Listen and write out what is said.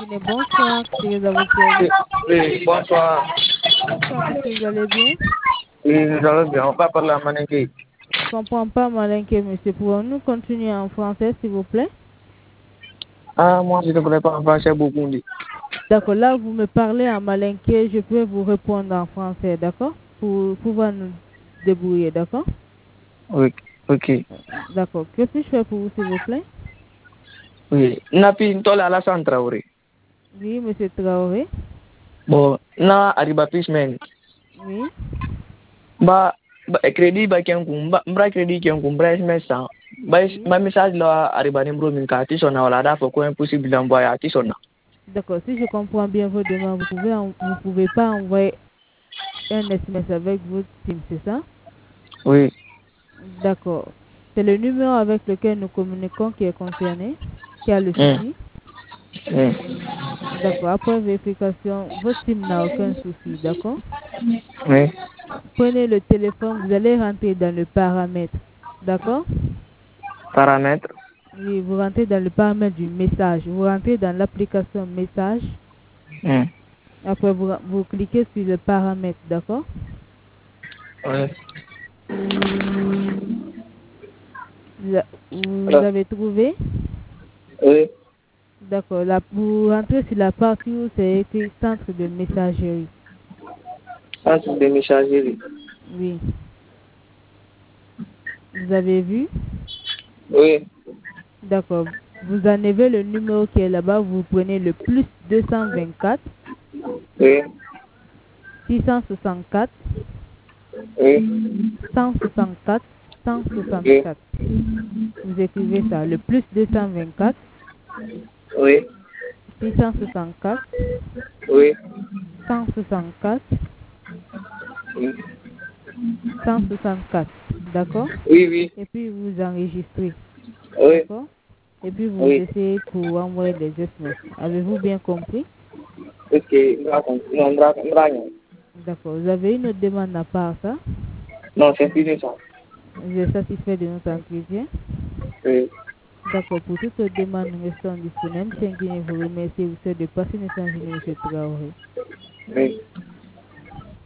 Matinée, bonsoir, que je vous servir. Oui, bonsoir. Bonsoir, monsieur, vous allez bien? Oui, nous allons bien. On va parler à Maninké. Je ne comprends pas malinqué, monsieur. Pouvons-nous continuer en français, s'il vous plaît? Ah, moi, je ne connais pas en français beaucoup. D'accord, là, vous me parlez en malinqué, je peux vous répondre en français, d'accord? Pour pouvoir nous débrouiller, d'accord? Oui, ok. D'accord. Que puis-je faire pour vous, s'il vous plaît? Oui. Napi, ntole à la Traoré. Oui, monsieur Traoré. Bon, na arriba pismen. Oui. Ba crédit ba ken kum ba mbra crédit ken kum bra SMS Oui. ba message la arriba numéro min ka ti sona wala da fo ko impossible d'envoyer à ti sona. D'accord, si je comprends bien vos demandes, vous pouvez pas envoyer un SMS avec votre SIM, c'est ça? Oui. D'accord. C'est le numéro avec lequel nous communiquons qui est concerné, qui a le Mm. souci. Mm. D'accord. Après vérification, votre SIM n'a aucun souci, d'accord? Oui. Prenez le téléphone, vous allez rentrer dans le paramètre, d'accord? Paramètres. Oui, vous rentrez dans le paramètre du message. Vous rentrez dans l'application message. Mm. Après, vous cliquez sur le paramètre, d'accord? Oui. Vous avez trouvé? Oui. D'accord. Là, vous rentrez sur la partie où c'est écrit centre de messagerie. Centre de messagerie. Oui. Vous avez vu? Oui. D'accord. Vous enlevez le numéro qui est là-bas. Vous prenez le plus 224 Oui. 664 Oui. 164 Oui. 164. Vous écrivez ça. Le plus 224 Oui. 664 Oui. 164 Oui. 164. D'accord? Oui, oui. Et puis vous enregistrez. Oui. D'accord? Et puis vous Oui. essayez pour envoyer les SMS. Avez-vous bien compris? Ok. Non, D'accord. Vous avez une autre demande à part ça? non, c'est fini ça. Vous êtes satisfait de notre entretien? Oui. D'accord. Pour toute autre demande, nous restons disponibles. Tiens, vous remercie. Vous souhaite de passer une excellente journée, M. Traoré. Oui.